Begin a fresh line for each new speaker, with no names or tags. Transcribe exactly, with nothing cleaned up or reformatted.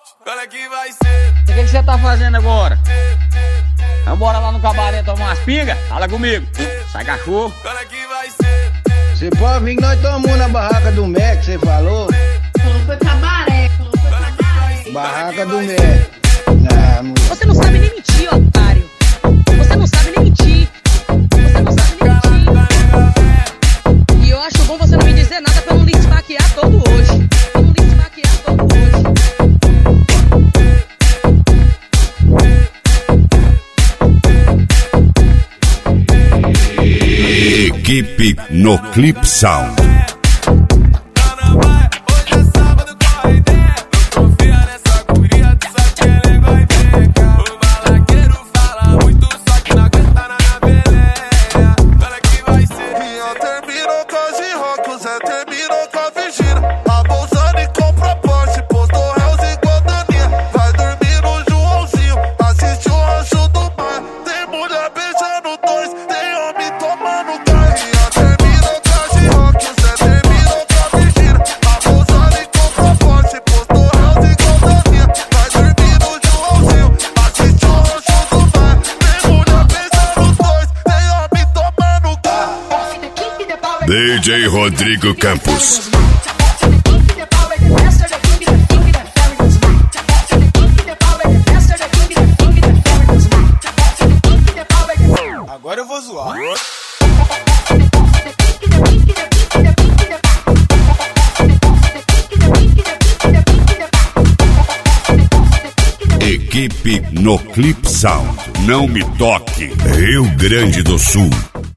Olha que vai ser.
O que que você tá fazendo agora? Vambora lá no cabaré tomar umas pingas? Fala comigo. Sai cachorro.
Olha que vai ser.
Você pode vir que nós tomamos na barraca do Mac, você falou?
Falou foi cabaré, falou foi cabaré.
Barraca do Mac. Ah, mulher.
Você não sabe nem mentir, otário. Você não sabe nem mentir. Você não sabe nem mentir. E eu acho bom você não me dizer nada pra não lhe esfaquear todo hoje. Pra não lhe esfaquear todo
hoje. Equipe no Clip Sound. D J Rodrigo Campos.
Agora eu vou zoar.
Equipe no Clip Sound. Não me toque. Rio Grande do Sul.